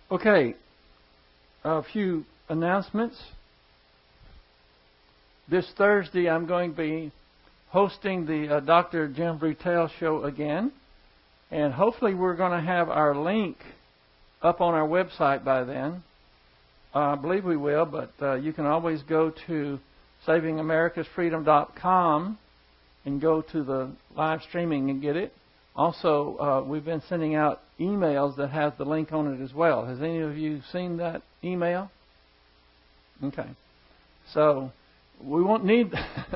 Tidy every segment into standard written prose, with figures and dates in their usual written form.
Okay, a few announcements. This Thursday I'm going to be hosting the Dr. Jim Brutell show again. And hopefully we're going to have our link up on our website by then. I believe we will, but you can always go to SavingAmericasFreedom.com and go to the live streaming and get it. Also, we've been sending out emails that have the link on it as well. Has any of you seen that email? Okay. So, we won't need...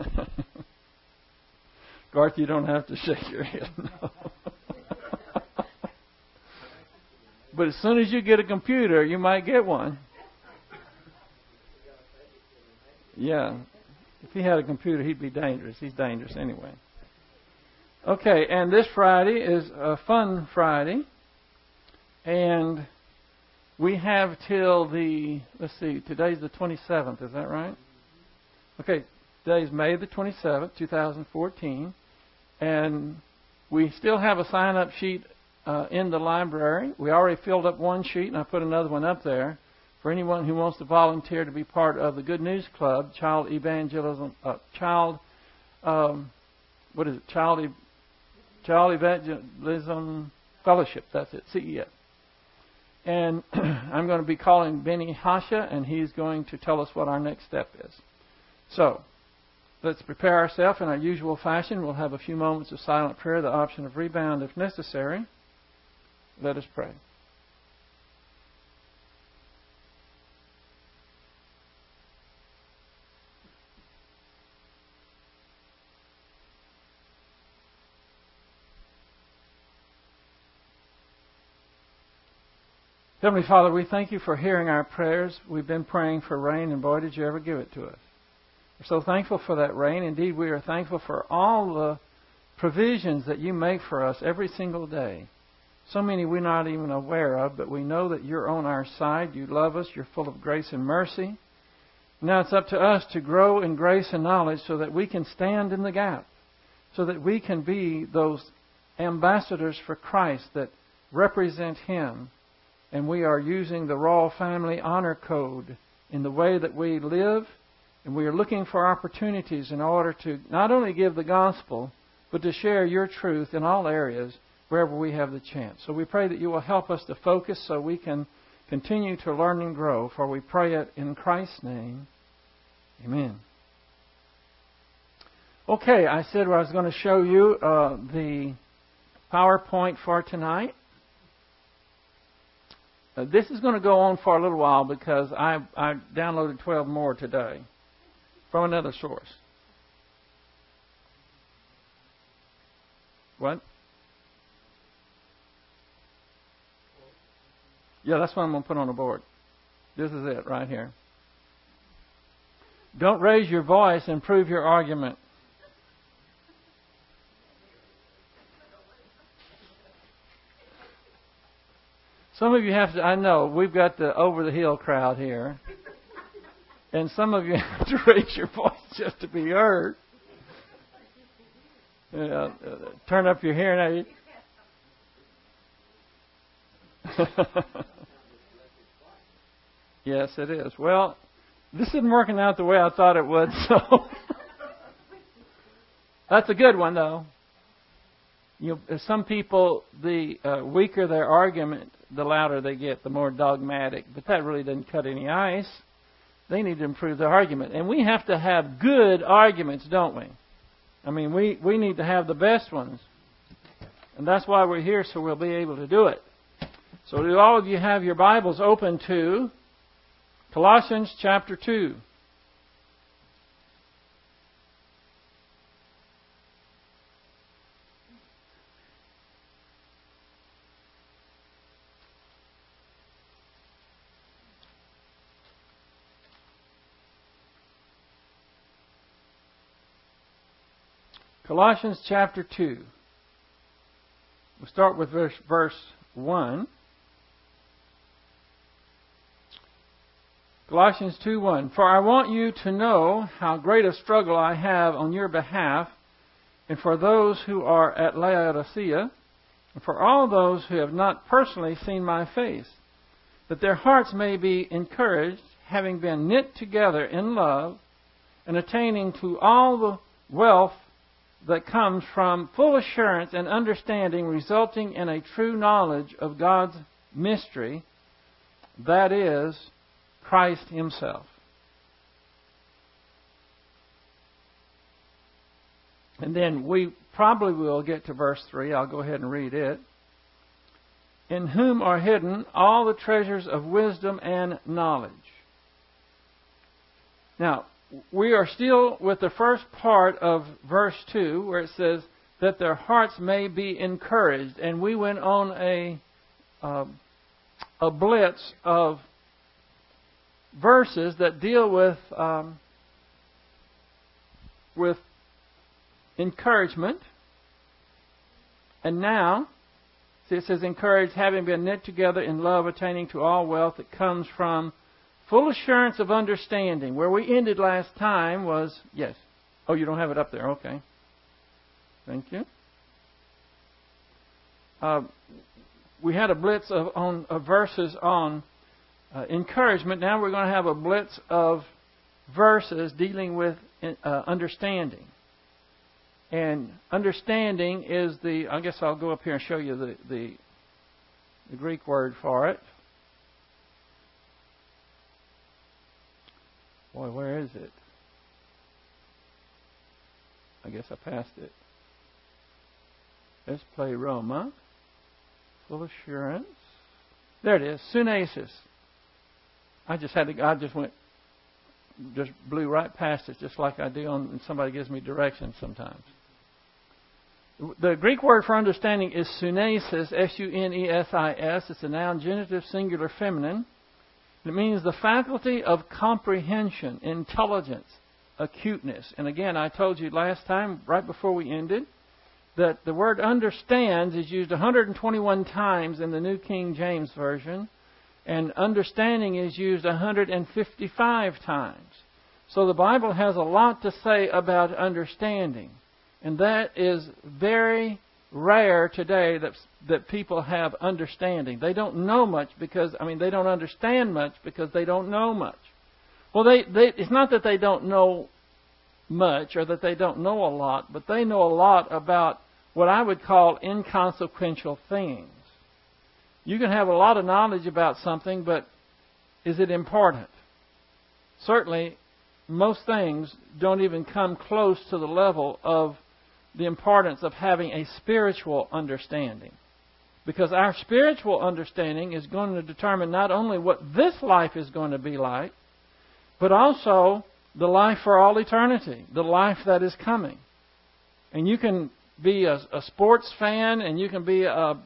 Garth, you don't have to shake your head. No. But as soon as you get a computer, you might get one. Yeah. If he had a computer, he'd be dangerous. He's dangerous anyway. Okay, and this Friday is a fun Friday. And we have till the, today's the 27th, is that right? Okay, today's May the 27th, 2014. And we still have a sign-up sheet in the library. We already filled up one sheet, and I put another one up there for anyone who wants to volunteer to be part of the Good News Club, Child Evangelism Fellowship. That's it, CEF. And I'm going to be calling Benny Hasha, and he's going to tell us what our next step is. So, let's prepare ourselves in our usual fashion. We'll have a few moments of silent prayer, the option of rebound if necessary. Let us pray. Heavenly Father, we thank you for hearing our prayers. We've been praying for rain, and boy, did you ever give it to us. We're so thankful for that rain. Indeed, we are thankful for all the provisions that you make for us every single day. So many we're not even aware of, but we know that you're on our side. You love us. You're full of grace and mercy. Now it's up to us to grow in grace and knowledge so that we can stand in the gap, so that we can be those ambassadors for Christ that represent Him. And we are using the Royal Family Honor Code in the way that we live. And we are looking for opportunities in order to not only give the gospel, but to share your truth in all areas wherever we have the chance. So we pray that you will help us to focus so we can continue to learn and grow. For we pray it in Christ's name. Amen. Okay, I said I was going to show you the PowerPoint for tonight. This is going to go on for a little while because I downloaded 12 more today from another source. What? Yeah, that's what I'm going to put on the board. This is it right here. Don't raise your voice, improve your argument. Some of you have to, I know, we've got the over-the-hill crowd here. And some of you have to raise your voice just to be heard. Turn up your hearing aid. Yes, it is. Well, this isn't working out the way I thought it would, so. That's a good one, though. Some people, the weaker their argument, the louder they get, the more dogmatic. But that really doesn't cut any ice. They need to improve their argument. And we have to have good arguments, don't we? I mean, we need to have the best ones. And that's why we're here, so we'll be able to do it. So do all of you have your Bibles open to Colossians chapter 2. Colossians chapter 2. We'll start with verse 1. Colossians 2:1. For I want you to know how great a struggle I have on your behalf, and for those who are at Laodicea, and for all those who have not personally seen my face, that their hearts may be encouraged, having been knit together in love, and attaining to all the wealth that comes from full assurance and understanding, resulting in a true knowledge of God's mystery, that is, Christ Himself. And then we probably will get to verse 3. I'll go ahead and read it. In whom are hidden all the treasures of wisdom and knowledge. Now, we are still with the first part of verse 2, where it says that their hearts may be encouraged. And we went on a blitz of verses that deal with encouragement. And now, see, it says, encouraged, having been knit together in love, attaining to all wealth that comes from full assurance of understanding. Where we ended last time was, yes. Oh, you don't have it up there. Okay. Thank you. We had a blitz of verses on encouragement. Now we're going to have a blitz of verses dealing with understanding. And understanding is I guess I'll go up here and show you the Greek word for it. Boy, where is it? I guess I passed it. Let's play Roma. Full assurance. There it is. Sunesis. I just blew right past it, just like I do when somebody gives me directions sometimes. The Greek word for understanding is sunesis, S-U-N-E-S-I-S. It's a noun, genitive, singular, feminine. It means the faculty of comprehension, intelligence, acuteness. And again, I told you last time, right before we ended, that the word understands is used 121 times in the New King James Version, and understanding is used 155 times. So the Bible has a lot to say about understanding. And that is very rare today that people have understanding. They don't know much they don't understand much because they don't know much. Well, it's not that they don't know much or that they don't know a lot, but they know a lot about what I would call inconsequential things. You can have a lot of knowledge about something, but is it important? Certainly, most things don't even come close to the level of the importance of having a spiritual understanding. Because our spiritual understanding is going to determine not only what this life is going to be like, but also the life for all eternity, the life that is coming. And you can be a sports fan, and you can be the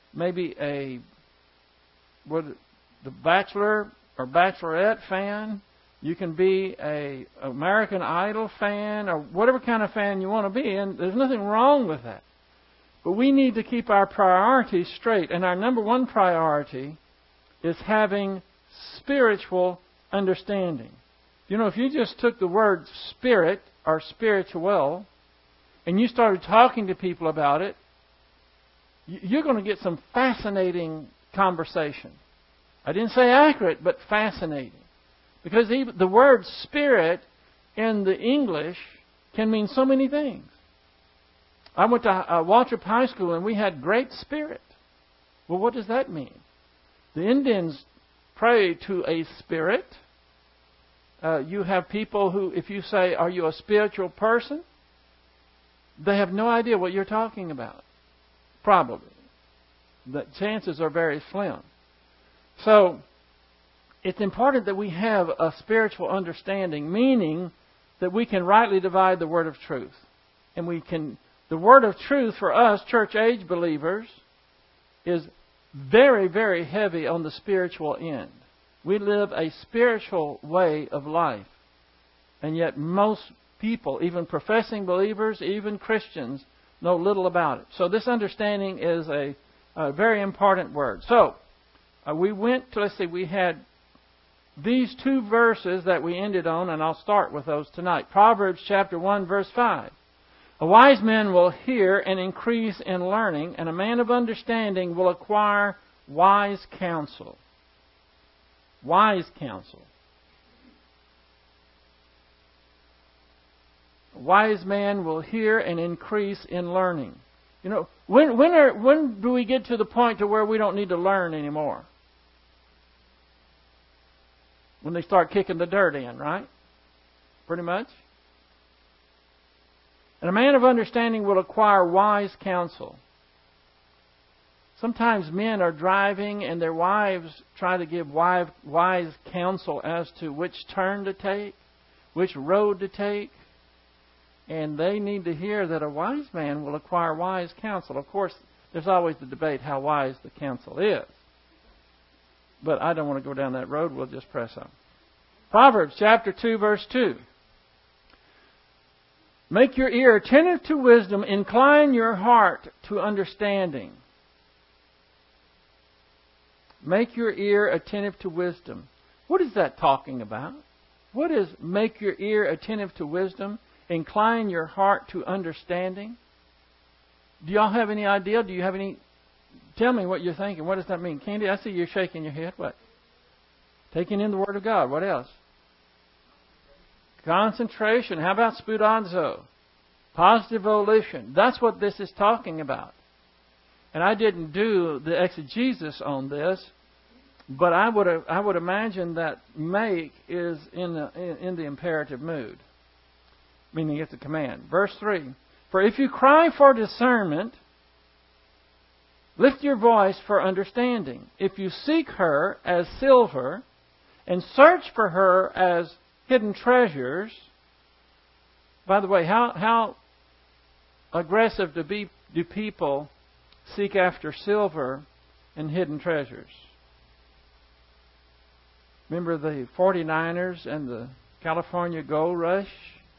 Bachelor or Bachelorette fan. You can be a American Idol fan, or whatever kind of fan you want to be, and there's nothing wrong with that. But we need to keep our priorities straight, and our number one priority is having spiritual understanding. You know, if you just took the word spirit or spiritual and you started talking to people about it, you're going to get some fascinating conversation. I didn't say accurate, but fascinating. Because the word spirit in the English can mean so many things. I went to Waltrip High School and we had great spirit. Well, what does that mean? The Indians pray to a spirit. You have people who, if you say, are you a spiritual person? They have no idea what you're talking about. Probably. The chances are very slim. So, it's important that we have a spiritual understanding, meaning that we can rightly divide the word of truth. And the word of truth for us, church-age believers, is very, very heavy on the spiritual end. We live a spiritual way of life. And yet most people, even professing believers, even Christians, know little about it. So this understanding is a very important word. So, we had these two verses that we ended on, and I'll start with those tonight. Proverbs chapter 1, verse 5. A wise man will hear and increase in learning, and a man of understanding will acquire wise counsel. Wise counsel. A wise man will hear and increase in learning. You know, when do we get to the point to where we don't need to learn anymore? When they start kicking the dirt in, right? Pretty much. And a man of understanding will acquire wise counsel. Sometimes men are driving and their wives try to give wise counsel as to which turn to take, which road to take. And they need to hear that a wise man will acquire wise counsel. Of course, there's always the debate how wise the counsel is. But I don't want to go down that road. We'll just press on. Proverbs chapter 2, verse 2. Make your ear attentive to wisdom. Incline your heart to understanding. Make your ear attentive to wisdom. What is that talking about? What is make your ear attentive to wisdom? Incline your heart to understanding? Do y'all have any idea? Do you have any... Tell me what you're thinking. What does that mean? Candy, I see you're shaking your head. What? Taking in the Word of God. What else? Concentration. How about spoudazo? Positive volition. That's what this is talking about. And I didn't do the exegesis on this, but I would imagine that make is in the imperative mood, meaning it's a command. Verse 3. For if you cry for discernment, lift your voice for understanding. If you seek her as silver and search for her as hidden treasures. By the way, how aggressive do people seek after silver and hidden treasures? Remember the 49ers and the California Gold Rush?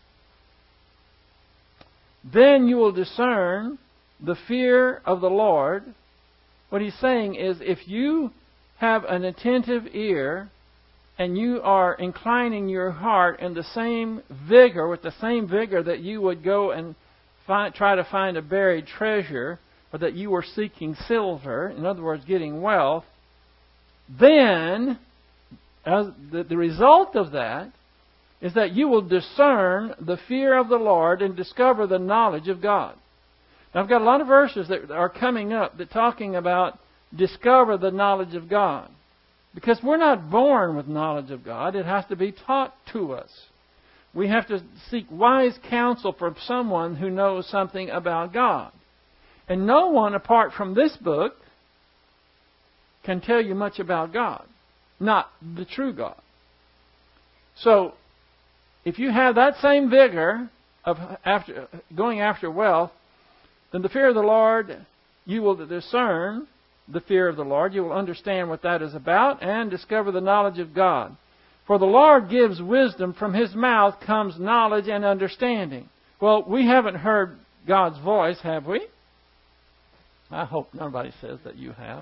Then you will discern the fear of the Lord. What he's saying is, if you have an attentive ear and you are inclining your heart in the same vigor, with the same vigor that you would go and try to find a buried treasure, or that you were seeking silver, in other words, getting wealth, then as the result of that is that you will discern the fear of the Lord and discover the knowledge of God. Now, I've got a lot of verses that are coming up that talking about discover the knowledge of God. Because we're not born with knowledge of God. It has to be taught to us. We have to seek wise counsel from someone who knows something about God. And no one apart from this book can tell you much about God. Not the true God. So, if you have that same vigor of going after wealth, then the fear of the Lord, you will discern the fear of the Lord. You will understand what that is about and discover the knowledge of God. For the Lord gives wisdom. From His mouth comes knowledge and understanding. Well, we haven't heard God's voice, have we? I hope nobody says that you have.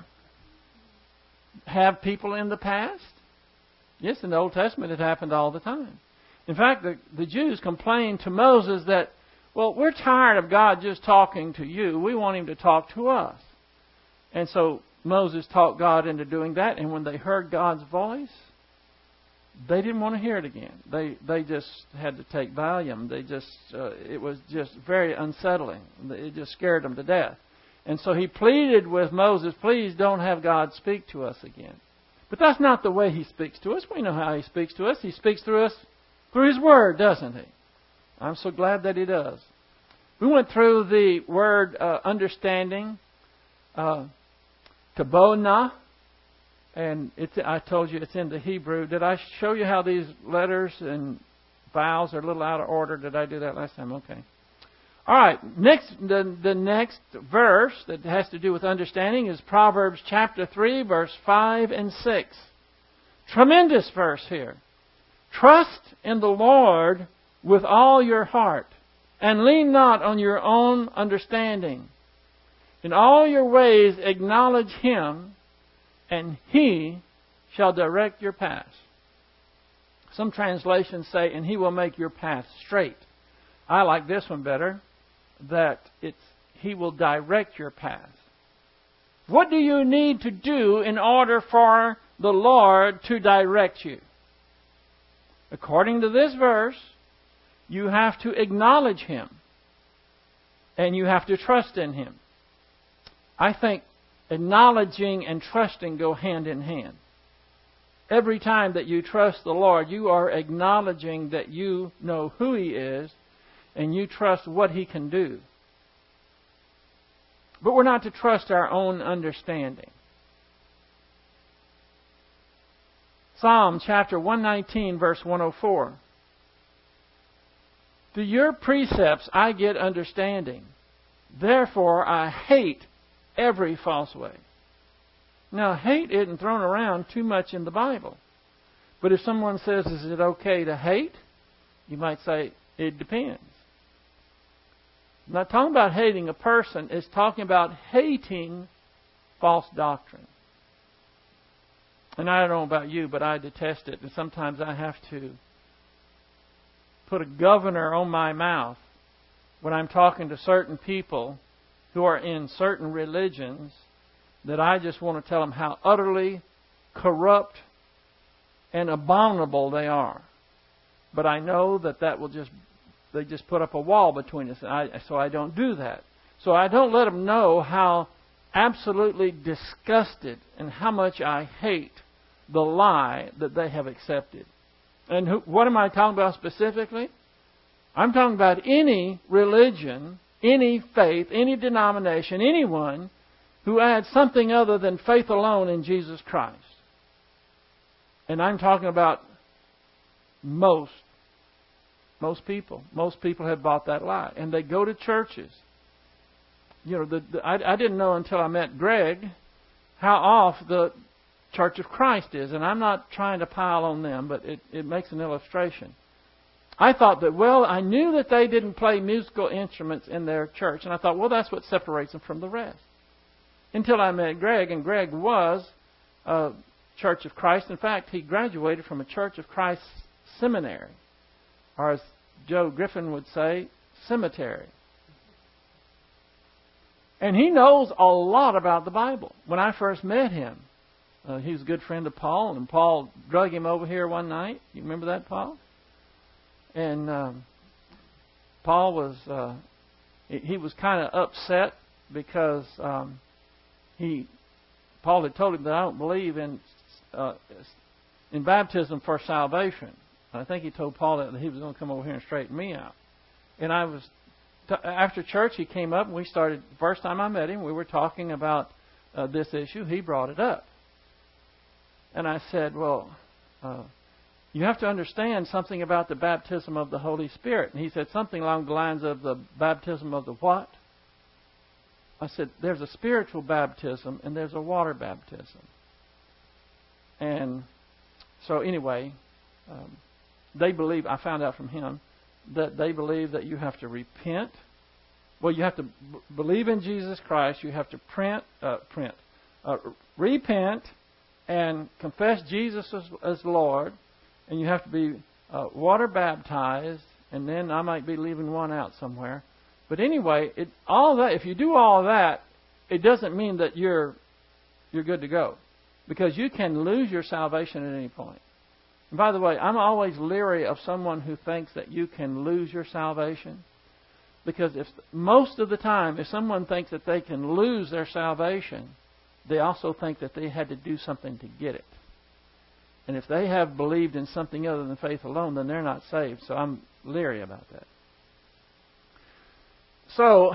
Have people in the past? Yes, in the Old Testament it happened all the time. In fact, the Jews complained to Moses that, well, we're tired of God just talking to you. We want Him to talk to us. And so Moses talked God into doing that. And when they heard God's voice, they didn't want to hear it again. They just had to take Valium. It was just very unsettling. It just scared them to death. And so he pleaded with Moses, please don't have God speak to us again. But that's not the way He speaks to us. We know how He speaks to us. He speaks through us through His Word, doesn't He? I'm so glad that He does. We went through the word understanding, kabona, and I told you it's in the Hebrew. Did I show you how these letters and vowels are a little out of order? Did I do that last time? Okay. All right. The next verse that has to do with understanding is Proverbs chapter 3, verse 5 and 6. Tremendous verse here. Trust in the Lord with all your heart, and lean not on your own understanding. In all your ways acknowledge Him, and He shall direct your paths. Some translations say, and He will make your path straight. I like this one better, that He will direct your path. What do you need to do in order for the Lord to direct you. According to this verse, you have to acknowledge Him. And you have to trust in Him. I think acknowledging and trusting go hand in hand. Every time that you trust the Lord, you are acknowledging that you know who He is and you trust what He can do. But we're not to trust our own understanding. Psalm chapter 119, verse 104. Through your precepts I get understanding. Therefore I hate every false way. Now, hate isn't thrown around too much in the Bible. But if someone says, is it okay to hate? You might say, it depends. I'm not talking about hating a person. It's talking about hating false doctrine. And I don't know about you, but I detest it. And sometimes I have to put a governor on my mouth when I'm talking to certain people who are in certain religions, that I just want to tell them how utterly corrupt and abominable they are. But I know that they just put up a wall between us, so I don't do that. So I don't let them know how absolutely disgusted and how much I hate the lie that they have accepted. And what am I talking about specifically? I'm talking about any religion, any faith, any denomination, anyone who adds something other than faith alone in Jesus Christ. And I'm talking about most people. Most people have bought that lie. And they go to churches. You know, I didn't know until I met Greg how off the Church of Christ is. And I'm not trying to pile on them, but it makes an illustration. I thought that, I knew that they didn't play musical instruments in their church. And I thought, that's what separates them from the rest. Until I met Greg, and Greg was a Church of Christ. In fact, he graduated from a Church of Christ seminary. Or as Joe Griffin would say, cemetery. And he knows a lot about the Bible. When I first met him, he was a good friend of Paul, and Paul drug him over here one night. You remember that, Paul? And Paul was he was kind of upset because Paul had told him that I don't believe in baptism for salvation. I think he told Paul that he was going to come over here and straighten me out. And after church, he came up and we started. The first time I met him, we were talking about this issue. He brought it up. And I said, you have to understand something about the baptism of the Holy Spirit. And he said something along the lines of the baptism of the what? I said, there's a spiritual baptism and there's a water baptism. And so anyway, they believe, I found out from him, that they believe that you have to repent. Well, you have to believe in Jesus Christ. You have to repent and confess Jesus as Lord. And you have to be water baptized. And then I might be leaving one out somewhere. But anyway, all that, if you do all that, it doesn't mean that you're good to go. Because you can lose your salvation at any point. And by the way, I'm always leery of someone who thinks that you can lose your salvation. Because most of the time, if someone thinks that they can lose their salvation, they also think that they had to do something to get it. And if they have believed in something other than faith alone, then they're not saved. So I'm leery about that. So,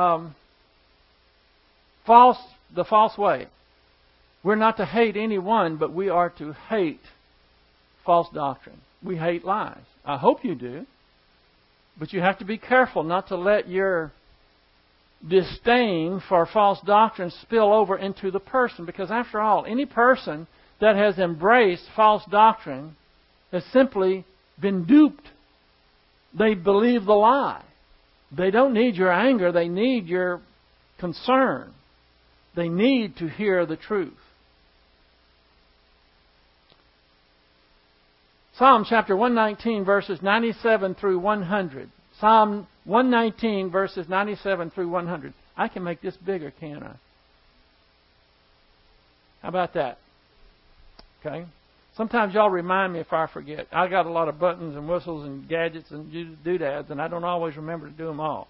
the false way. We're not to hate anyone, but we are to hate false doctrine. We hate lies. I hope you do. But you have to be careful not to let your disdain for false doctrine spill over into the person. Because after all, any person that has embraced false doctrine has simply been duped. They believe the lie. They don't need your anger. They need your concern. They need to hear the truth. Psalm chapter 119, verses 97 through 100. Psalm 119, verses 97 through 100. I can make this bigger, can't I? How about that? Okay? Sometimes y'all remind me if I forget. I got a lot of buttons and whistles and gadgets and doodads, and I don't always remember to do them all.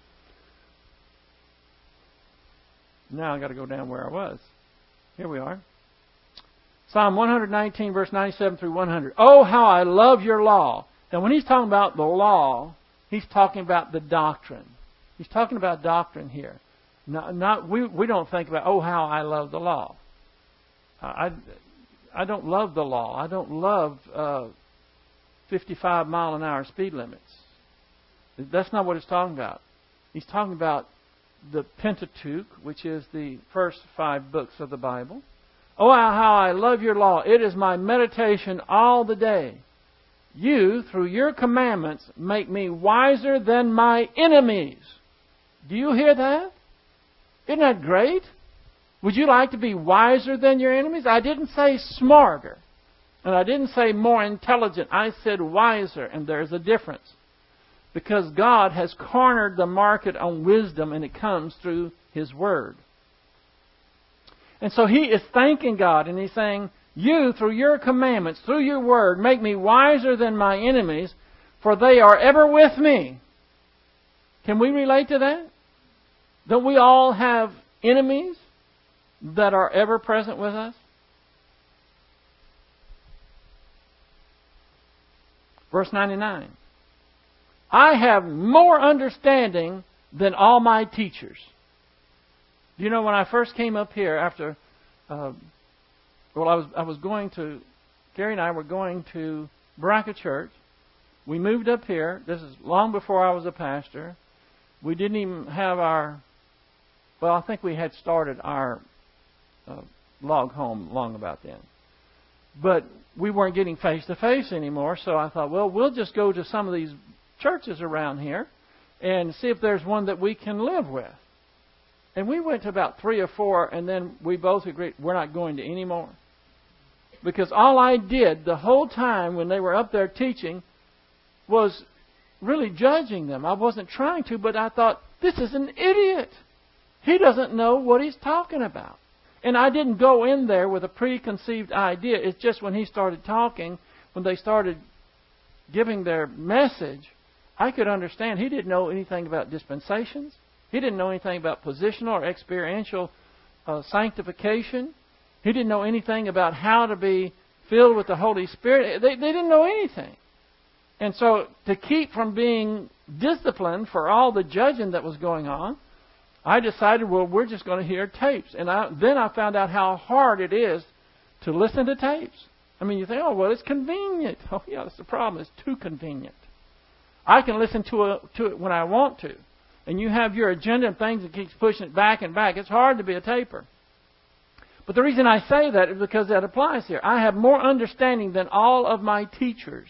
Now I got to go down where I was. Here we are. Psalm 119, verse 97 through 100. Oh, how I love your law. Now, when he's talking about the law, he's talking about the doctrine. He's talking about doctrine here. We don't think about, oh, how I love the law. I don't love the law. I don't love 55-mile-an-hour speed limits. That's not what he's talking about. He's talking about the Pentateuch, which is the first 5 books of the Bible. Oh, how I love your law. It is my meditation all the day. You, through your commandments, make me wiser than my enemies. Do you hear that? Isn't that great? Would you like to be wiser than your enemies? I didn't say smarter. And I didn't say more intelligent. I said wiser. And there's a difference. Because God has cornered the market on wisdom, and it comes through His Word. And so he is thanking God, and he's saying, you, through your commandments, through your Word, make me wiser than my enemies, for they are ever with me. Can we relate to that? Don't we all have enemies that are ever present with us? Verse 99. I have more understanding than all my teachers. You know, when I first came up here after, I was going to, Gary and I were going to Baraka Church. We moved up here. This is long before I was a pastor. We didn't even have I think we had started our log home long about then. But we weren't getting face-to-face anymore, so I thought, well, we'll just go to some of these churches around here and see if there's one that we can live with. And we went to about 3 or 4, and then we both agreed we're not going to any more. Because all I did the whole time when they were up there teaching was really judging them. I wasn't trying to, but I thought, this is an idiot. He doesn't know what he's talking about. And I didn't go in there with a preconceived idea. It's just when he started talking, when they started giving their message, I could understand he didn't know anything about dispensations. He didn't know anything about positional or experiential sanctification. He didn't know anything about how to be filled with the Holy Spirit. They didn't know anything. And so to keep from being disciplined for all the judging that was going on, I decided, well, we're just going to hear tapes. And then I found out how hard it is to listen to tapes. I mean, you think, oh, well, it's convenient. Oh, yeah, that's the problem. It's too convenient. I can listen to it when I want to. And you have your agenda and things that keeps pushing it back and back. It's hard to be a taper. But the reason I say that is because that applies here. I have more understanding than all of my teachers.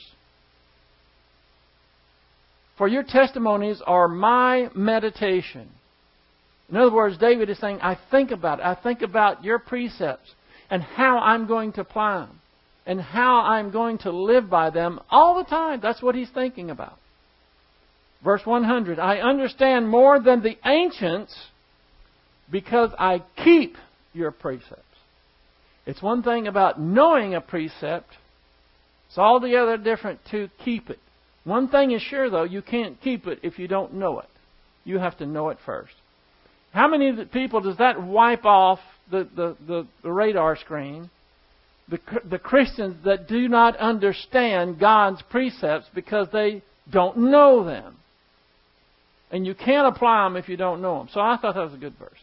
For your testimonies are my meditation. In other words, David is saying, I think about it. I think about your precepts and how I'm going to apply them and how I'm going to live by them all the time. That's what he's thinking about. Verse 100, I understand more than the ancients because I keep your precepts. It's one thing about knowing a precept. It's altogether different to keep it. One thing is sure, though, you can't keep it if you don't know it. You have to know it first. How many people does that wipe off the radar screen? The Christians that do not understand God's precepts because they don't know them. And you can't apply them if you don't know them. So I thought that was a good verse.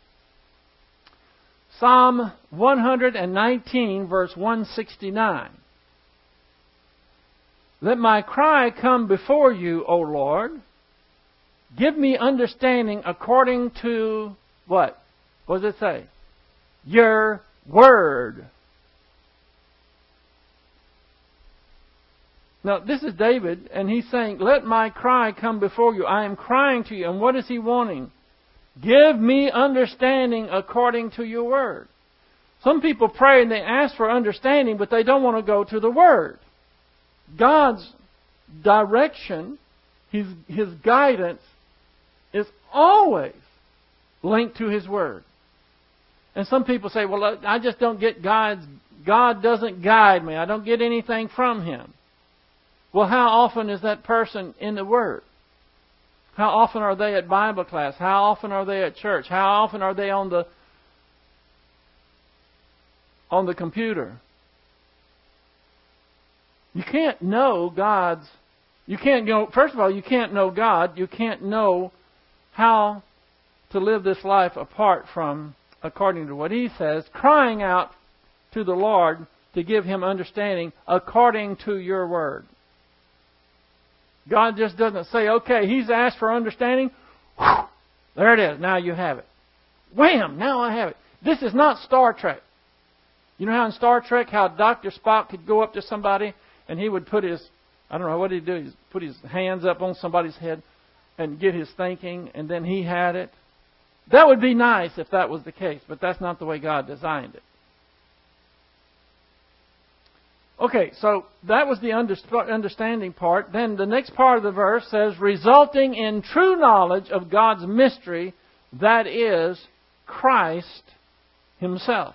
Psalm 119, verse 169. Let my cry come before you, O Lord. Give me understanding according to what? What does it say? Your word. Now, this is David, and he's saying, let my cry come before you. I am crying to you. And what is he wanting? Give me understanding according to your word. Some people pray and they ask for understanding, but they don't want to go to the word. God's direction, His guidance, is always linked to His word. And some people say, well, I just don't get God's God doesn't guide me. I don't get anything from Him. Well, how often is that person in the Word? How often are they at Bible class? How often are they at church? How often are they on the computer? You can't know God's... You can't go... First of all, you can't know God. You can't know how to live this life apart from, according to what He says, crying out to the Lord to give Him understanding according to your Word. God just doesn't say, okay, He's asked for understanding. Whew, there it is. Now you have it. Wham! Now I have it. This is not Star Trek. You know how in Star Trek, how Dr. Spock could go up to somebody and he would put his, I don't know, what did he do? He'd put his hands up on somebody's head and get his thinking, and then he had it. That would be nice if that was the case, but that's not the way God designed it. Okay, so that was the understanding part. Then the next part of the verse says, resulting in true knowledge of God's mystery, that is, Christ Himself.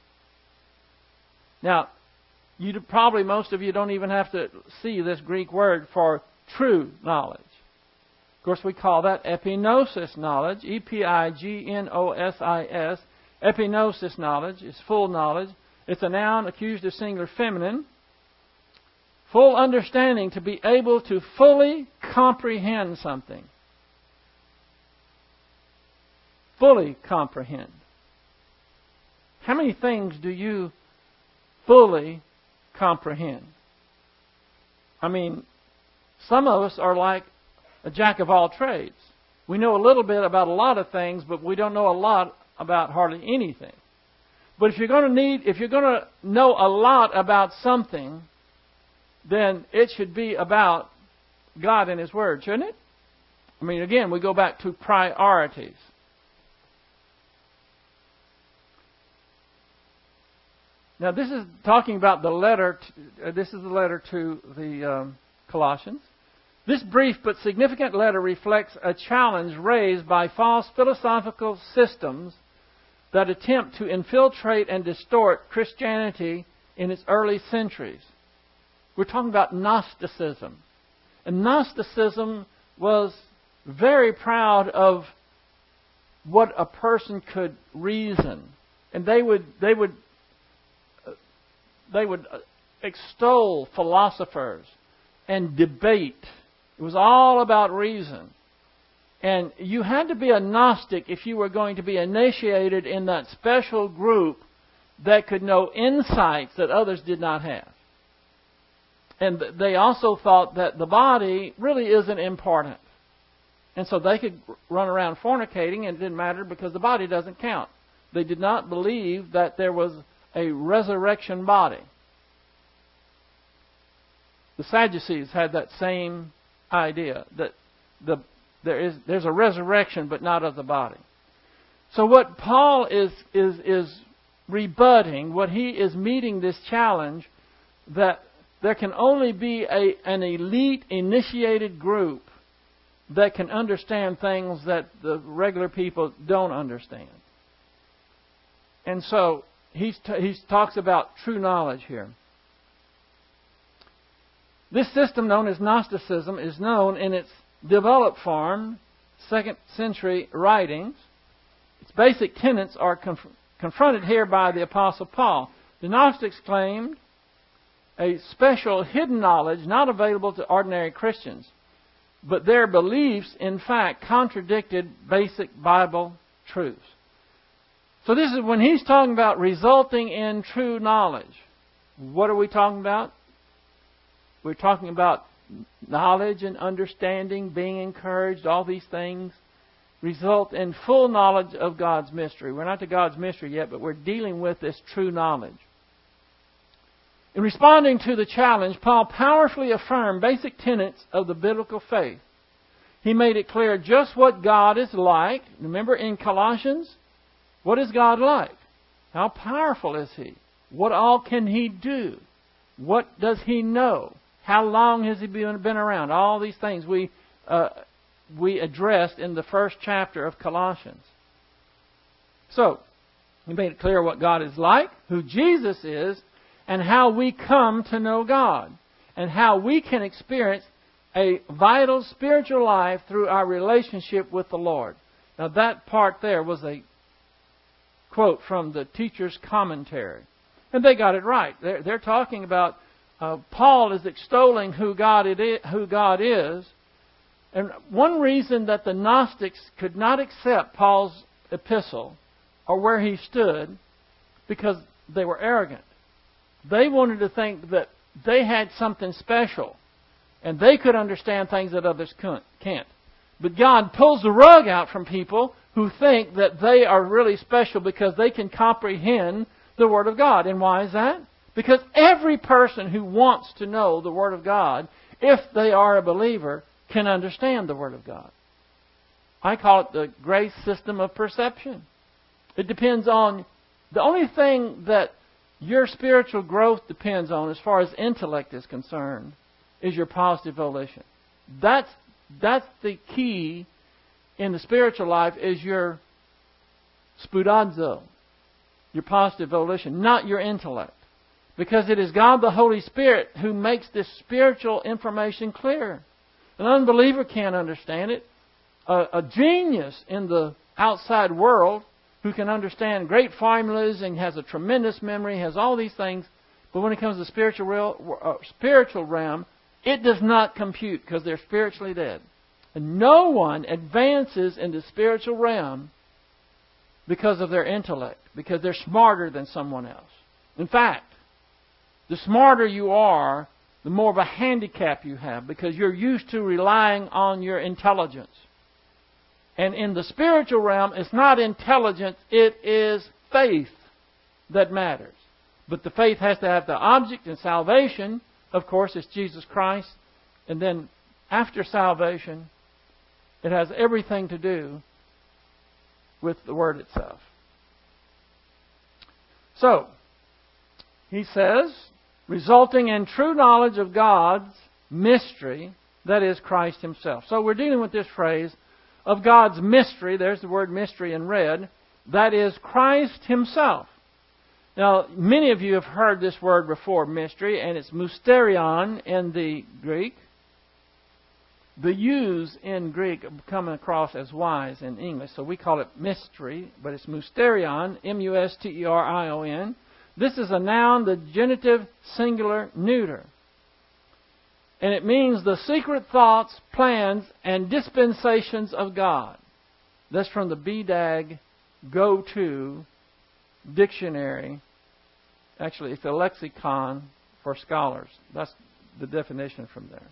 Now, probably most of you don't even have to see this Greek word for true knowledge. Of course, we call that epignosis knowledge, E-P-I-G-N-O-S-I-S. Epignosis knowledge is full knowledge. It's a noun, accusative, singular, feminine. Full understanding, to be able to fully comprehend something. Fully comprehend. How many things do you fully comprehend? I mean, some of us are like a jack of all trades. We know a little bit about a lot of things, but we don't know a lot about hardly anything. But if you're going to know a lot about something, then it should be about God and His Word, shouldn't it? I mean, again, we go back to priorities. Now, this is talking about the letter. This is the letter to the Colossians. This brief but significant letter reflects a challenge raised by false philosophical systems that attempt to infiltrate and distort Christianity in its early centuries. We're talking about Gnosticism. And Gnosticism was very proud of what a person could reason. And they would extol philosophers and debate. It was all about reason. And you had to be a Gnostic if you were going to be initiated in that special group that could know insights that others did not have. And they also thought that the body really isn't important. And so they could run around fornicating and it didn't matter because the body doesn't count. They did not believe that there was a resurrection body. The Sadducees had that same idea, that there's a resurrection but not of the body. So what Paul is rebutting, what he is meeting this challenge, that there can only be an elite initiated group that can understand things that the regular people don't understand. And so he talks about true knowledge here. This system known as Gnosticism is known in its developed form, 2nd century writings. Its basic tenets are confronted here by the Apostle Paul. The Gnostics claimed a special hidden knowledge not available to ordinary Christians. But their beliefs, in fact, contradicted basic Bible truths. So this is when he's talking about resulting in true knowledge. What are we talking about? We're talking about knowledge and understanding, being encouraged, all these things result in full knowledge of God's mystery. We're not to God's mystery yet, but we're dealing with this true knowledge. In responding to the challenge, Paul powerfully affirmed basic tenets of the biblical faith. He made it clear just what God is like. Remember in Colossians, what is God like? How powerful is He? What all can He do? What does He know? How long has He been around? All these things we addressed in the first chapter of Colossians. So, he made it clear what God is like, who Jesus is, and how we come to know God, and how we can experience a vital spiritual life through our relationship with the Lord. Now that part there was a quote from the teacher's commentary. And they got it right. They're talking about Paul is extolling who God is. And one reason that the Gnostics could not accept Paul's epistle or where he stood, because they were arrogant. They wanted to think that they had something special and they could understand things that others can't. But God pulls the rug out from people who think that they are really special because they can comprehend the Word of God. And why is that? Because every person who wants to know the Word of God, if they are a believer, can understand the Word of God. I call it the grace system of perception. It depends on... The only thing that your spiritual growth depends on, as far as intellect is concerned, is your positive volition. That's the key in the spiritual life, is your spoudazo, your positive volition, not your intellect. Because it is God the Holy Spirit who makes this spiritual information clear. An unbeliever can't understand it. A genius in the outside world who can understand great formulas and has a tremendous memory, has all these things, but when it comes to the spiritual realm, it does not compute because they're spiritually dead. And no one advances in the spiritual realm because of their intellect, because they're smarter than someone else. In fact, the smarter you are, the more of a handicap you have, because you're used to relying on your intelligence. And in the spiritual realm, it's not intelligence, it is faith that matters. But the faith has to have the object in salvation. Of course, it's Jesus Christ. And then after salvation, it has everything to do with the Word itself. So, he says, resulting in true knowledge of God's mystery, that is Christ Himself. So we're dealing with this phrase of God's mystery. There's the word mystery in red. That is Christ Himself. Now, many of you have heard this word before, mystery, and it's mysterion in the Greek. The U's in Greek come across as Y's in English, so we call it mystery, but it's mysterion, M-U-S-T-E-R-I-O-N. This is a noun, the genitive singular neuter. And it means the secret thoughts, plans, and dispensations of God. That's from the BDAG Go-To Dictionary. Actually, it's a lexicon for scholars. That's the definition from there.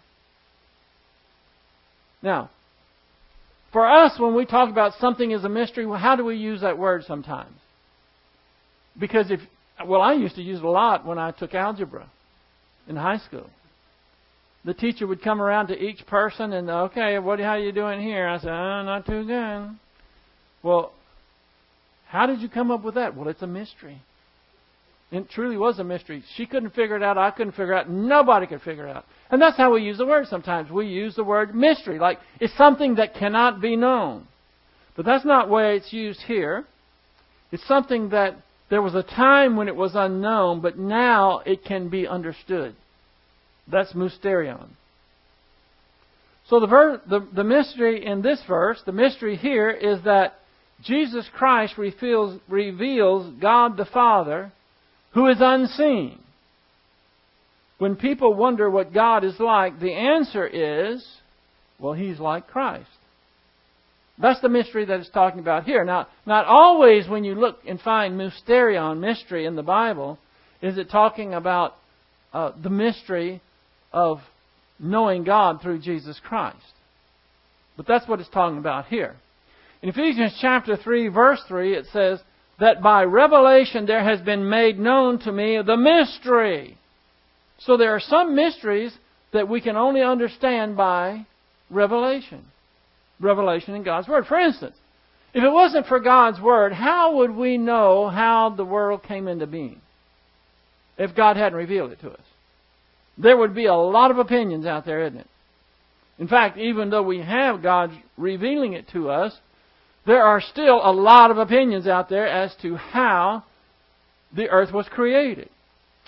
Now, for us, when we talk about something as a mystery, how do we use that word sometimes? Because I used to use it a lot when I took algebra in high school. The teacher would come around to each person and, okay, how are you doing here? I said, not too good. Well, how did you come up with that? Well, it's a mystery. It truly was a mystery. She couldn't figure it out. I couldn't figure it out. Nobody could figure it out. And that's how we use the word sometimes. We use the word mystery. Like, it's something that cannot be known. But that's not the way it's used here. It's something that there was a time when it was unknown, but now it can be understood. That's mysterion. So the mystery in this verse, the mystery here is that Jesus Christ reveals God the Father, who is unseen. When people wonder what God is like, the answer is, well, He's like Christ. That's the mystery that it's talking about here. Now, not always when you look and find mysterion, mystery in the Bible, is it talking about the mystery of knowing God through Jesus Christ. But that's what it's talking about here. In Ephesians chapter 3, verse 3, it says, that by revelation there has been made known to me the mystery. So there are some mysteries that we can only understand by revelation. Revelation in God's Word. For instance, if it wasn't for God's Word, how would we know how the world came into being? If God hadn't revealed it to us. There would be a lot of opinions out there, isn't it? In fact, even though we have God revealing it to us, there are still a lot of opinions out there as to how the earth was created.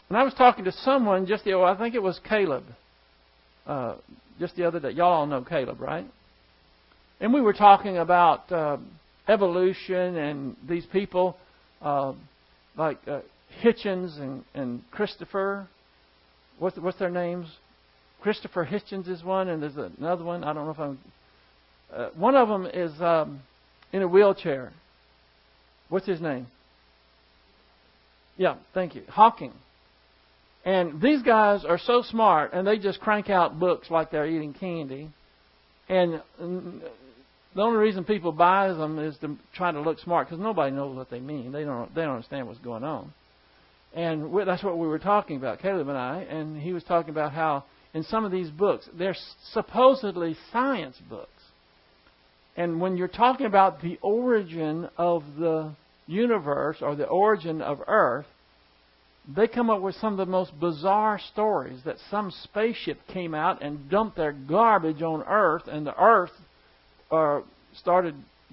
And I was talking to someone I think it was Caleb, just the other day. Y'all all know Caleb, right? And we were talking about evolution and these people like Hitchens and Christopher. What's their names? Christopher Hitchens is one, and there's another one. I don't know if I'm... one of them is in a wheelchair. What's his name? Yeah, thank you. Hawking. And these guys are so smart, and they just crank out books like they're eating candy. And the only reason people buy them is to try to look smart, because nobody knows what they mean. They don't understand what's going on. And that's what we were talking about, Caleb and I. And he was talking about how in some of these books, they're supposedly science books. And when you're talking about the origin of the universe or the origin of Earth, they come up with some of the most bizarre stories that some spaceship came out and dumped their garbage on Earth, and the Earth started,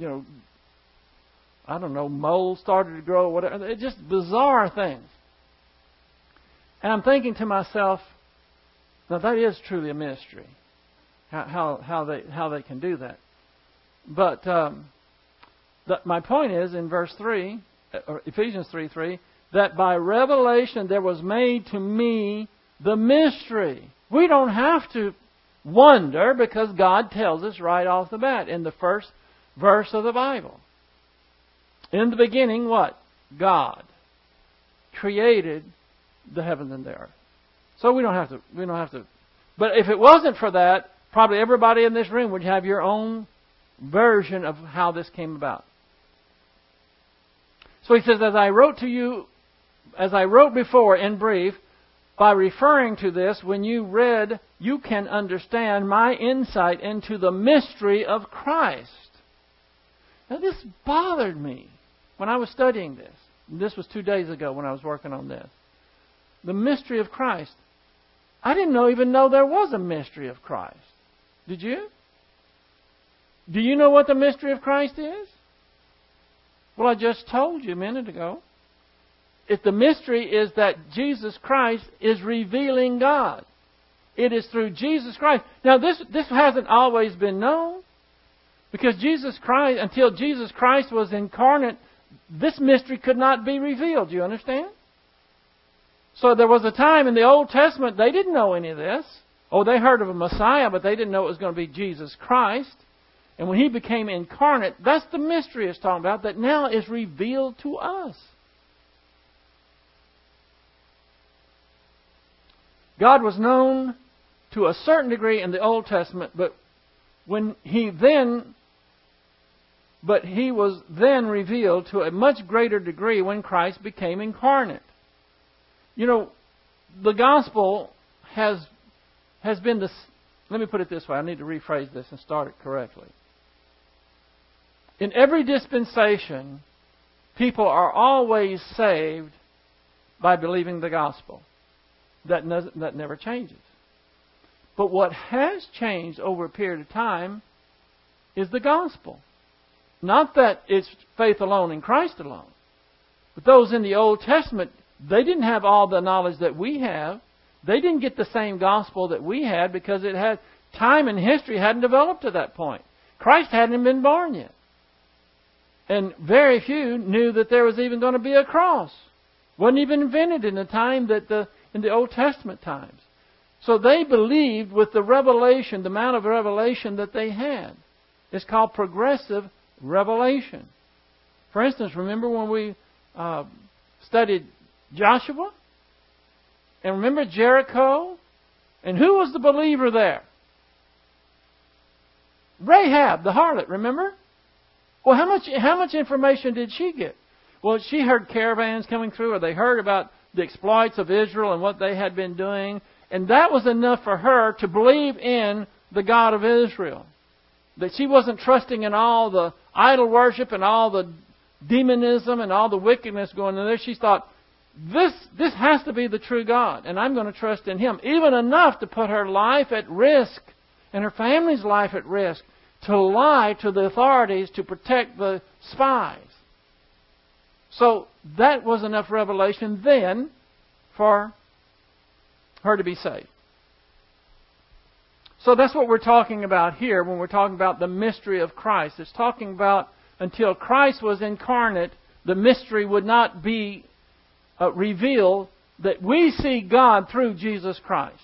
mold started to grow, whatever. It's just bizarre things. And I'm thinking to myself, now that is truly a mystery, how they can do that. But my point is in verse 3, or Ephesians 3:3, that by revelation there was made to me the mystery. We don't have to wonder, because God tells us right off the bat in the first verse of the Bible. In the beginning, what? God created the heavens and the earth. So we don't have to. But if it wasn't for that, probably everybody in this room would have your own version of how this came about. So he says, as I wrote before in brief, by referring to this, when you read, you can understand my insight into the mystery of Christ. Now this bothered me when I was studying this. This was 2 days ago when I was working on this. The mystery of Christ. I didn't even know there was a mystery of Christ. Did you? Do you know what the mystery of Christ is? Well, I just told you a minute ago. The mystery is that Jesus Christ is revealing God. It is through Jesus Christ. Now, this hasn't always been known. Because until Jesus Christ was incarnate, this mystery could not be revealed. Do you understand? So there was a time in the Old Testament they didn't know any of this. Oh, they heard of a Messiah, but they didn't know it was going to be Jesus Christ. And when He became incarnate, that's the mystery it's talking about, that now is revealed to us. God was known to a certain degree in the Old Testament, but He was then revealed to a much greater degree when Christ became incarnate. The gospel has been this. Let me put it this way. I need to rephrase this and start it correctly. In every dispensation, people are always saved by believing the gospel. That never changes. But what has changed over a period of time is the gospel. Not that it's faith alone in Christ alone. But those in the Old Testament, they didn't have all the knowledge that we have. They didn't get the same gospel that we had, because time and history hadn't developed to that point. Christ hadn't been born yet. And very few knew that there was even going to be a cross. Wasn't even invented in the time in the Old Testament times. So they believed with the revelation, the amount of revelation that they had. It's called progressive revelation. For instance, remember when we studied Joshua? And remember Jericho? And who was the believer there? Rahab, the harlot, remember? Well, how much information did she get? Well, she heard caravans coming through, or they heard about the exploits of Israel and what they had been doing. And that was enough for her to believe in the God of Israel. That she wasn't trusting in all the idol worship and all the demonism and all the wickedness going on there. She thought, this has to be the true God, and I'm going to trust in Him. Even enough to put her life at risk and her family's life at risk to lie to the authorities to protect the spies. So that was enough revelation then for her to be saved. So that's what we're talking about here when we're talking about the mystery of Christ. It's talking about until Christ was incarnate, the mystery would not be revealed that we see God through Jesus Christ.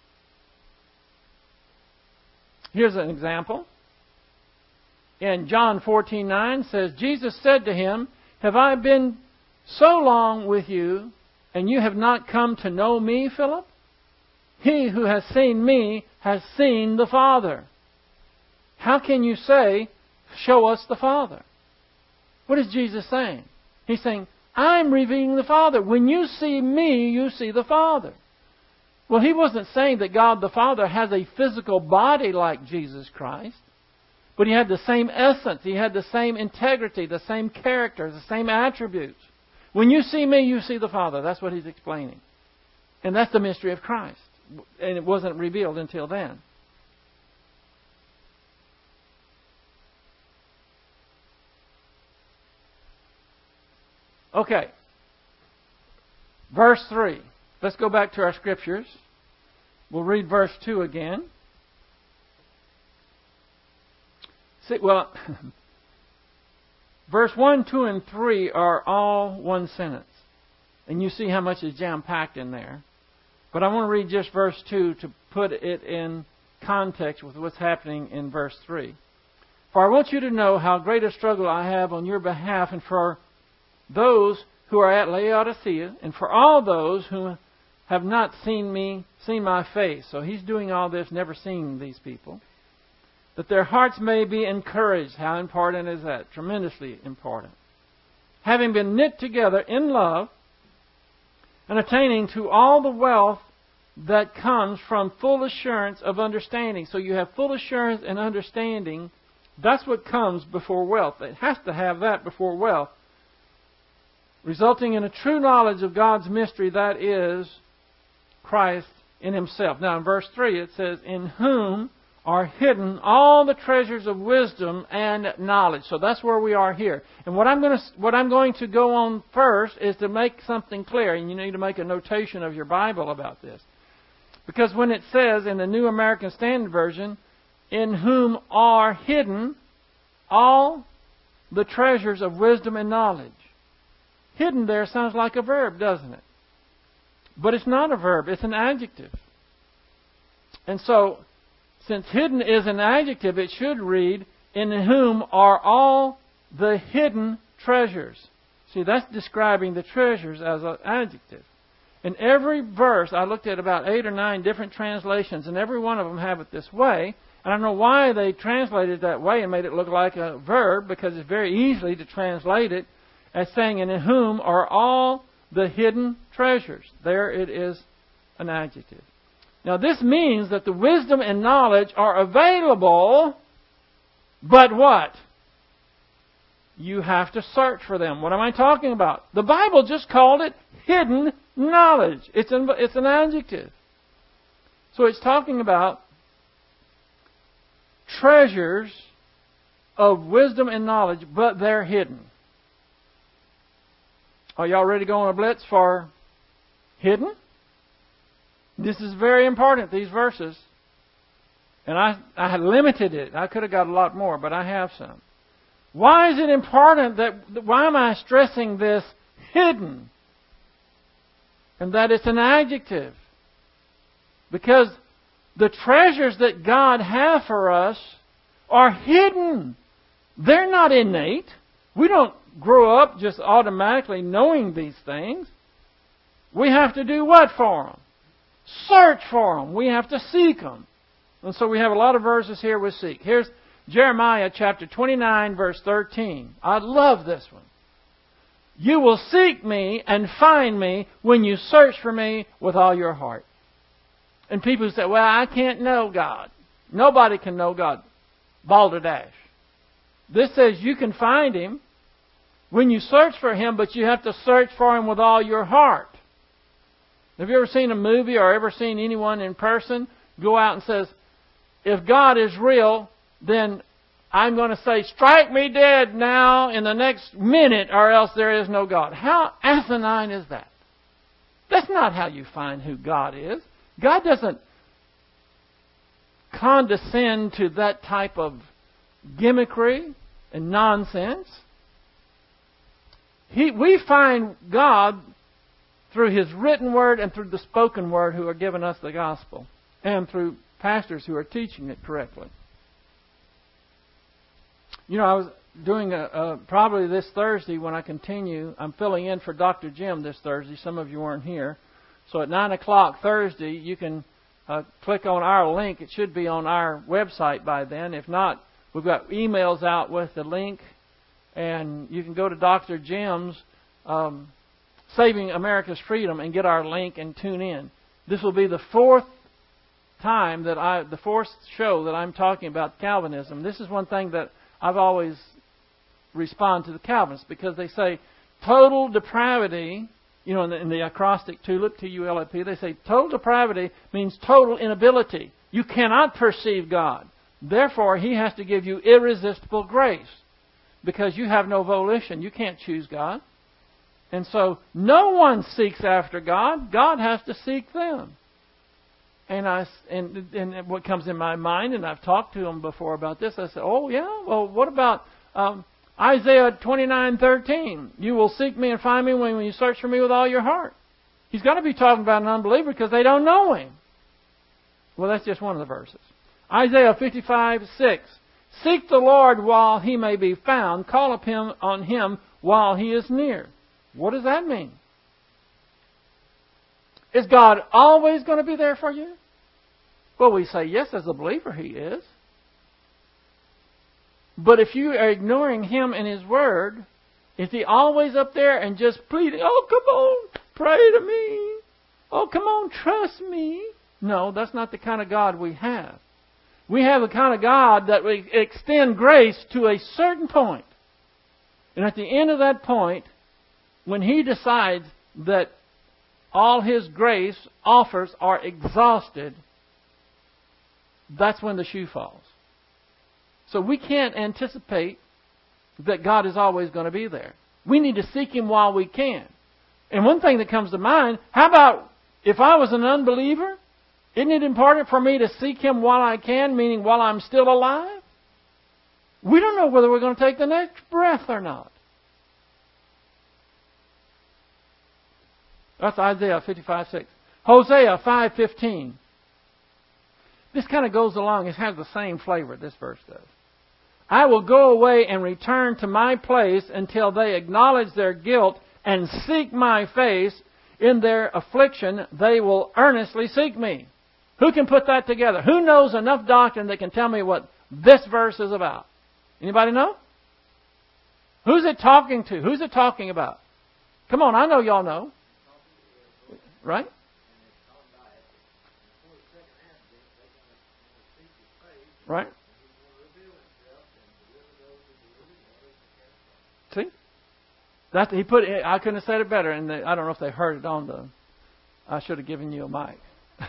Here's an example. In John 14:9 says, Jesus said to him, have I been so long with you, and you have not come to know me, Philip? He who has seen me has seen the Father. How can you say, show us the Father? What is Jesus saying? He's saying, I'm revealing the Father. When you see me, you see the Father. Well, He wasn't saying that God the Father has a physical body like Jesus Christ. But He had the same essence. He had the same integrity, the same character, the same attributes. When you see me, you see the Father. That's what He's explaining. And that's the mystery of Christ. And it wasn't revealed until then. Okay. Verse 3. Let's go back to our scriptures. We'll read verse 2 again. See, well, verse 1, 2, and 3 are all one sentence. And you see how much is jam-packed in there. But I want to read just verse 2 to put it in context with what's happening in verse 3. For I want you to know how great a struggle I have on your behalf and for those who are at Laodicea and for all those who have not seen my face. So he's doing all this, never seeing these people. That their hearts may be encouraged. How important is that? Tremendously important. Having been knit together in love, and attaining to all the wealth that comes from full assurance of understanding. So you have full assurance and understanding. That's what comes before wealth. It has to have that before wealth. Resulting in a true knowledge of God's mystery, that is Christ in Himself. Now in verse 3 it says, in whom are hidden all the treasures of wisdom and knowledge. So that's where we are here. And what I'm going to go on first is to make something clear. And you need to make a notation of your Bible about this. Because when it says in the New American Standard Version, in whom are hidden all the treasures of wisdom and knowledge. Hidden there sounds like a verb, doesn't it? But it's not a verb. It's an adjective. And so, since hidden is an adjective, it should read, in whom are all the hidden treasures. See, that's describing the treasures as an adjective. In every verse, I looked at about 8 or 9 different translations, and every one of them have it this way. And I don't know why they translated it that way and made it look like a verb, because it's very easy to translate it as saying, in whom are all the hidden treasures. There it is, an adjective. Now this means that the wisdom and knowledge are available, but what? You have to search for them. What am I talking about? The Bible just called it hidden knowledge. It's an adjective. So it's talking about treasures of wisdom and knowledge, but they're hidden. Are y'all ready to go on a blitz for hidden? This is very important, these verses. And I had limited it. I could have got a lot more, but I have some. Why is it important why am I stressing this hidden? And that it's an adjective. Because the treasures that God has for us are hidden. They're not innate. We don't grow up just automatically knowing these things. We have to do what for them? Search for them. We have to seek them. And so we have a lot of verses here we seek. Here's Jeremiah chapter 29, verse 13. I love this one. You will seek me and find me when you search for me with all your heart. And people say, well, I can't know God. Nobody can know God. Balderdash. This says you can find Him when you search for Him, but you have to search for Him with all your heart. Have you ever seen a movie or ever seen anyone in person go out and says, if God is real, then I'm going to say, strike me dead now in the next minute or else there is no God. How asinine is that? That's not how you find who God is. God doesn't condescend to that type of gimmickry and nonsense. We find God through His written Word and through the spoken Word who are giving us the gospel, and through pastors who are teaching it correctly. You know, I was doing probably this Thursday when I continue. I'm filling in for Dr. Jim this Thursday. Some of you weren't here. So at 9 o'clock Thursday, you can click on our link. It should be on our website by then. If not, we've got emails out with the link. And you can go to Dr. Jim's Saving America's Freedom and get our link and tune in. This will be the fourth show that I'm talking about Calvinism. This is one thing that I've always respond to the Calvinists, because they say total depravity, you know, in the acrostic TULIP, T-U-L-I-P, they say total depravity means total inability. You cannot perceive God. Therefore, He has to give you irresistible grace, because you have no volition. You can't choose God. And so no one seeks after God. God has to seek them. And what comes in my mind, and I've talked to them before about this, I said, oh yeah, well, what about Isaiah 29:13? You will seek me and find me when you search for me with all your heart. He's got to be talking about an unbeliever because they don't know Him. Well, that's just one of the verses. Isaiah 55:6. Seek the Lord while He may be found. Call on Him while He is near. What does that mean? Is God always going to be there for you? Well, we say yes, as a believer He is. But if you are ignoring Him and His Word, is He always up there and just pleading, oh, come on, pray to me. Oh, come on, trust me. No, that's not the kind of God we have. We have the kind of God that we extend grace to a certain point. And at the end of that point, when He decides that all His grace offers are exhausted, that's when the shoe falls. So we can't anticipate that God is always going to be there. We need to seek Him while we can. And one thing that comes to mind, how about if I was an unbeliever? Isn't it important for me to seek Him while I can, meaning while I'm still alive? We don't know whether we're going to take the next breath or not. That's Isaiah 55:6. Hosea 5:15. This kind of goes along. It has the same flavor, this verse does. I will go away and return to my place until they acknowledge their guilt and seek my face. In their affliction, they will earnestly seek me. Who can put that together? Who knows enough doctrine that can tell me what this verse is about? Anybody know? Who's it talking to? Who's it talking about? Come on, I know y'all know. Right? Right? See? I couldn't have said it better, and I don't know if they heard it on the... I should have given you a mic.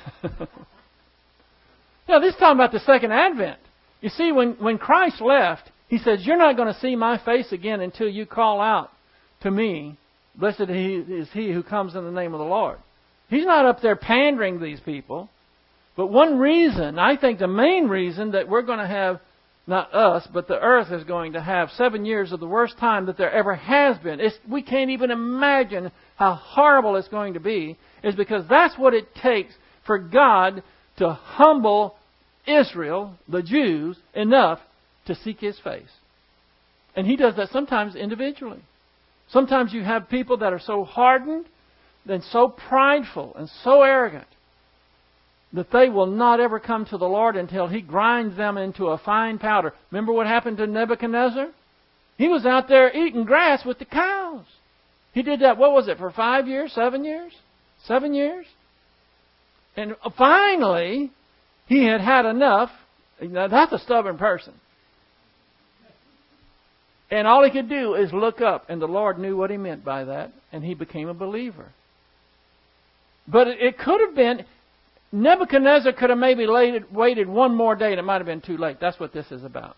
Now, this is talking about the second advent. You see, when Christ left, He says, you're not going to see my face again until you call out to me, blessed is he who comes in the name of the Lord. He's not up there pandering these people. But one reason, I think the main reason that we're going to have, not us, but the earth is going to have 7 years of the worst time that there ever has been. We can't even imagine how horrible it's going to be, is because that's what it takes for God to humble Israel, the Jews, enough to seek His face. And He does that sometimes individually. Sometimes you have people that are so hardened and so prideful and so arrogant that they will not ever come to the Lord until He grinds them into a fine powder. Remember what happened to Nebuchadnezzar? He was out there eating grass with the cows. He did that, what was it, for 5 years, 7 years? 7 years? And finally, he had had enough. Now, that's a stubborn person. And all he could do is look up, and the Lord knew what He meant by that, and he became a believer. But it could have been, Nebuchadnezzar could have maybe waited one more day, and it might have been too late. That's what this is about.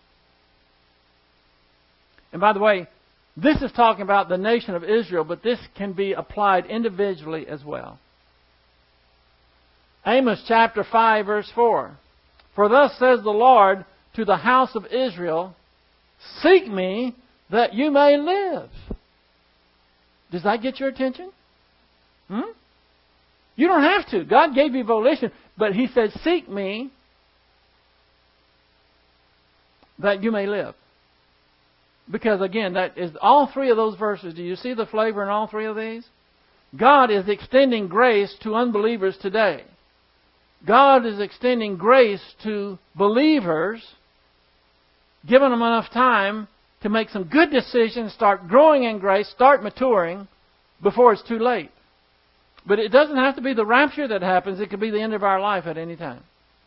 And by the way, this is talking about the nation of Israel, but this can be applied individually as well. Amos chapter 5, verse 4. For thus says the Lord to the house of Israel, seek me that you may live. Does that get your attention? You don't have to. God gave you volition, but He said, seek me that you may live. Because again, that is all three of those verses. Do you see the flavor in all three of these? God is extending grace to unbelievers today. God is extending grace to believers, giving them enough time to make some good decisions, start growing in grace, start maturing before it's too late. But it doesn't have to be the rapture that happens. It could be the end of our life at any time.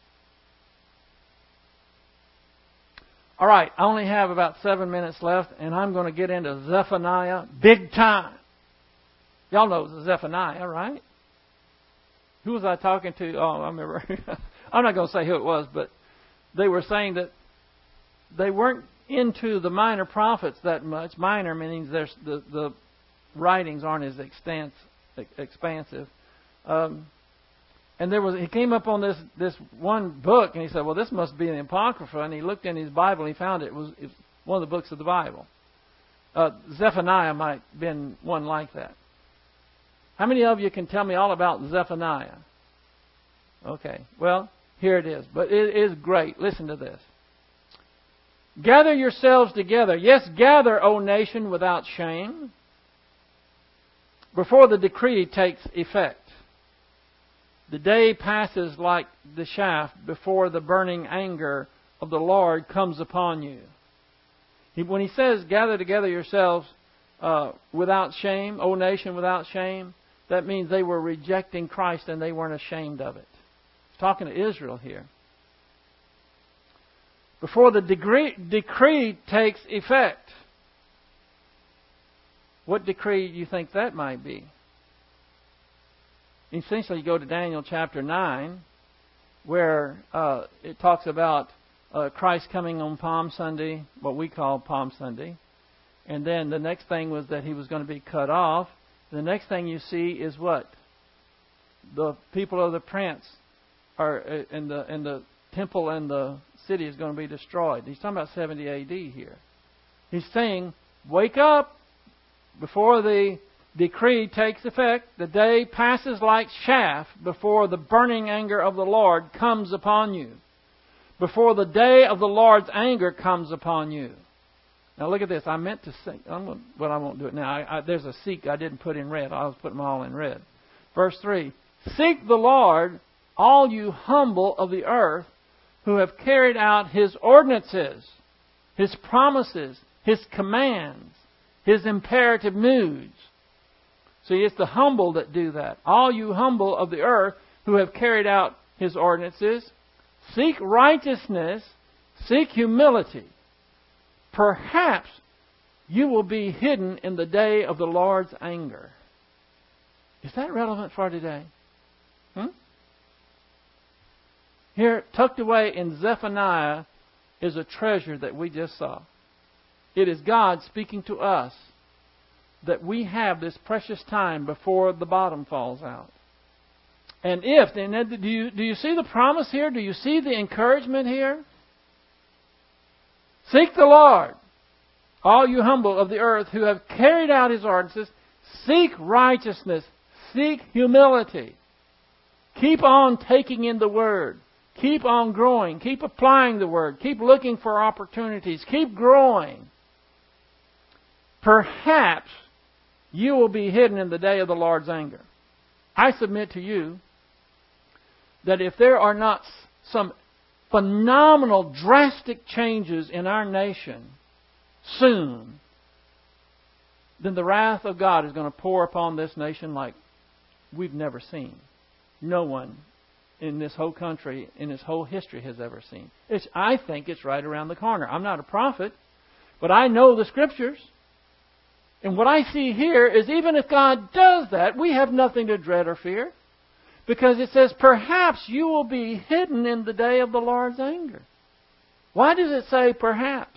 All right, I only have about 7 minutes left, and I'm going to get into Zephaniah big time. Y'all know Zephaniah, right? Who was I talking to? Oh, I remember. I'm not going to say who it was, but they were saying that they weren't into the minor prophets that much. Minor meaning the writings aren't as expansive. And he came up on this one book, and he said, well, this must be an Apocrypha. And he looked in his Bible, and he found it was one of the books of the Bible. Zephaniah might have been one like that. How many of you can tell me all about Zephaniah? Okay, well, here it is. But it is great. Listen to this. Gather yourselves together. Yes, gather, O nation, without shame, before the decree takes effect. The day passes like the shaft before the burning anger of the Lord comes upon you. When He says, gather together yourselves without shame, O nation, without shame, that means they were rejecting Christ and they weren't ashamed of it. He's talking to Israel here. Before the decree takes effect. What decree do you think that might be? Essentially, you go to Daniel chapter 9, where it talks about Christ coming on Palm Sunday, what we call Palm Sunday. And then the next thing was that He was going to be cut off. The next thing you see is what? The people of the prince are in the temple and the city is going to be destroyed. He's talking about 70 A.D. here. He's saying, wake up before the decree takes effect. The day passes like chaff before the burning anger of the Lord comes upon you. Before the day of the Lord's anger comes upon you. Now look at this. I meant to say, but I won't do it now. There's a seek I didn't put in red. I was putting them all in red. Verse 3. Seek the Lord, all you humble of the earth, who have carried out His ordinances, His promises, His commands, His imperative moods. See, it's the humble that do that. All you humble of the earth who have carried out His ordinances, seek righteousness, seek humility. Perhaps you will be hidden in the day of the Lord's anger. Is that relevant for today? Here, tucked away in Zephaniah, is a treasure that we just saw. It is God speaking to us that we have this precious time before the bottom falls out. And do you see the promise here? Do you see the encouragement here? Seek the Lord, all you humble of the earth who have carried out His ordinances. Seek righteousness. Seek humility. Keep on taking in the Word. Keep on growing. Keep applying the Word. Keep looking for opportunities. Keep growing. Perhaps you will be hidden in the day of the Lord's anger. I submit to you that if there are not some phenomenal, drastic changes in our nation soon, then the wrath of God is going to pour upon this nation like we've never seen. No one in this whole country, in its whole history, has ever seen. I think it's right around the corner. I'm not a prophet, but I know the Scriptures. And what I see here is even if God does that, we have nothing to dread or fear. Because it says, perhaps you will be hidden in the day of the Lord's anger. Why does it say perhaps?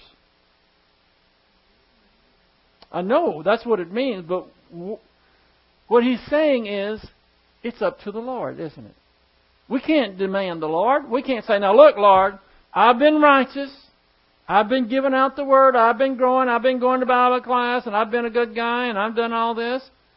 I know that's what it means, but what He's saying is, it's up to the Lord, isn't it? We can't demand the Lord. We can't say, now look, Lord, I've been righteous. I've been giving out the Word. I've been growing. I've been going to Bible class. And I've been a good guy. And I've done all this.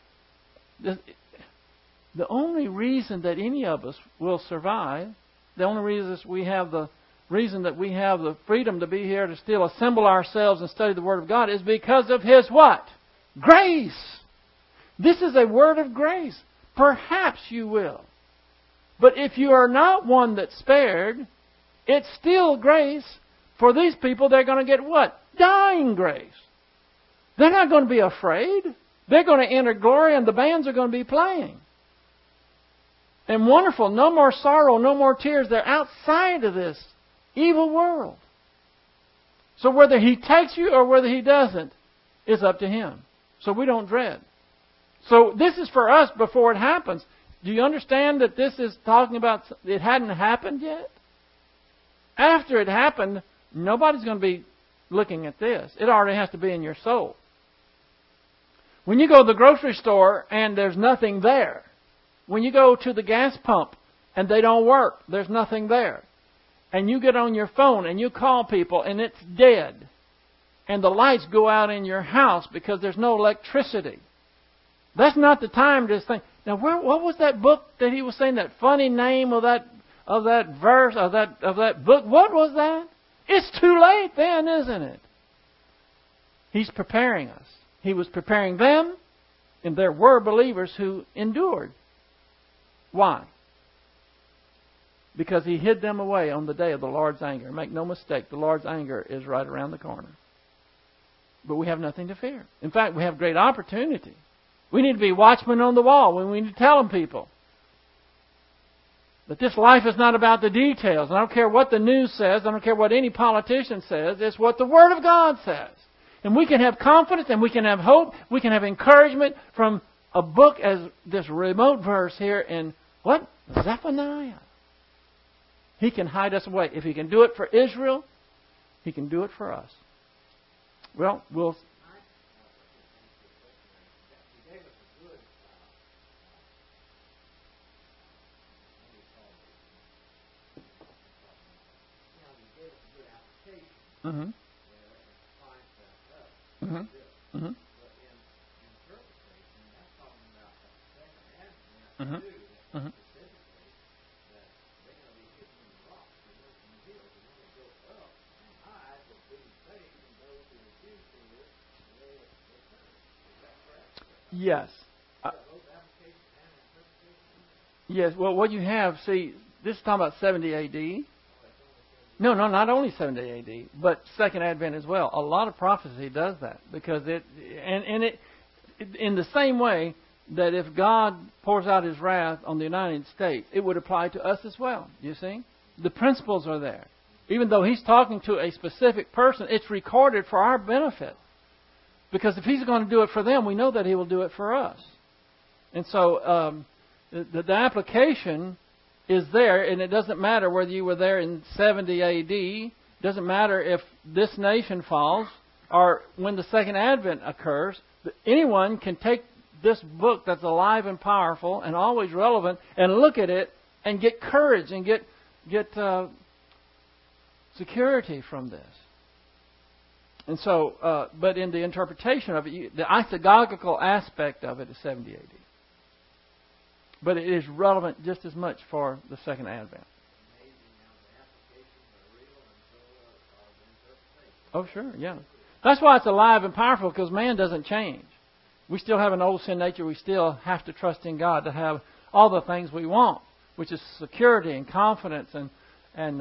The only reason that any of us will survive, the only reason we have the freedom to be here to still assemble ourselves and study the Word of God is because of His what? Grace. This is a word of grace. Perhaps you will. But if you are not one that's spared, it's still grace. For these people, they're going to get what? Dying grace. They're not going to be afraid. They're going to enter glory and the bands are going to be playing. And wonderful, no more sorrow, no more tears. They're outside of this evil world. So whether He takes you or whether He doesn't, is up to Him. So we don't dread. So this is for us before it happens. Do you understand that this is talking about it hadn't happened yet? After it happened, nobody's going to be looking at this. It already has to be in your soul. When you go to the grocery store and there's nothing there, when you go to the gas pump and they don't work, there's nothing there, and you get on your phone and you call people and it's dead, and the lights go out in your house because there's no electricity, that's not the time to think, now what was that book that he was saying, that funny name of that verse, of that book? What was that? It's too late then, isn't it? He's preparing us. He was preparing them, and there were believers who endured. Why? Because He hid them away on the day of the Lord's anger. Make no mistake, the Lord's anger is right around the corner. But we have nothing to fear. In fact, we have great opportunity. We need to be watchmen on the wall. We need to tell them people that this life is not about the details. I don't care what the news says. I don't care what any politician says. It's what the Word of God says. And we can have confidence and we can have hope. We can have encouragement from a book as this remote verse here in what? Zephaniah. He can hide us away. If He can do it for Israel, He can do it for us. Well, we'll... Mm-hmm. Mm-hmm. Mm-hmm. Mm-hmm. Mm-hmm. Yes. Yes. Well, what you have, see, this is talking about 70 A.D. No, not only 70 A.D., but Second Advent as well. A lot of prophecy does that because it in the same way that if God pours out His wrath on the United States, it would apply to us as well. You see, the principles are there. Even though He's talking to a specific person, it's recorded for our benefit. Because if He's going to do it for them, we know that He will do it for us. And so the application is there, and it doesn't matter whether you were there in 70 A.D., it doesn't matter if this nation falls, or when the Second Advent occurs. Anyone can take this book that's alive and powerful and always relevant and look at it and get courage and get security from this. And so, but in the interpretation of it, the isagogical aspect of it is 70 A.D. But it is relevant just as much for the Second Advent. Oh, sure, yeah. That's why it's alive and powerful, because man doesn't change. We still have an old sin nature. We still have to trust in God to have all the things we want, which is security and confidence and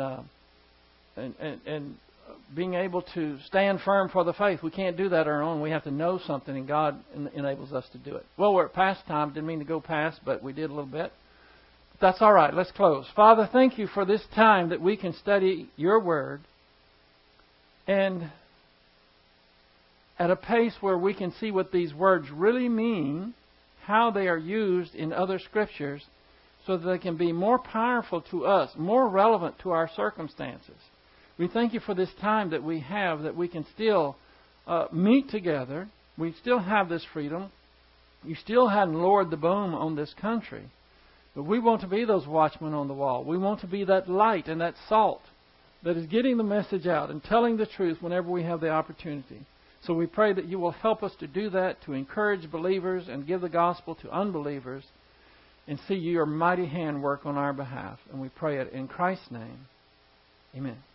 being able to stand firm for the faith. We can't do that on our own. We have to know something, and God enables us to do it. Well, we're at past time. Didn't mean to go past, but we did a little bit. But that's all right. Let's close. Father, thank You for this time that we can study Your Word, and at a pace where we can see what these words really mean, how they are used in other Scriptures, so that they can be more powerful to us, more relevant to our circumstances. We thank You for this time that we have, that we can still meet together. We still have this freedom. You still hadn't lowered the boom on this country. But we want to be those watchmen on the wall. We want to be that light and that salt that is getting the message out and telling the truth whenever we have the opportunity. So we pray that you will help us to do that, to encourage believers and give the gospel to unbelievers, and see your mighty hand work on our behalf. And we pray it in Christ's name. Amen.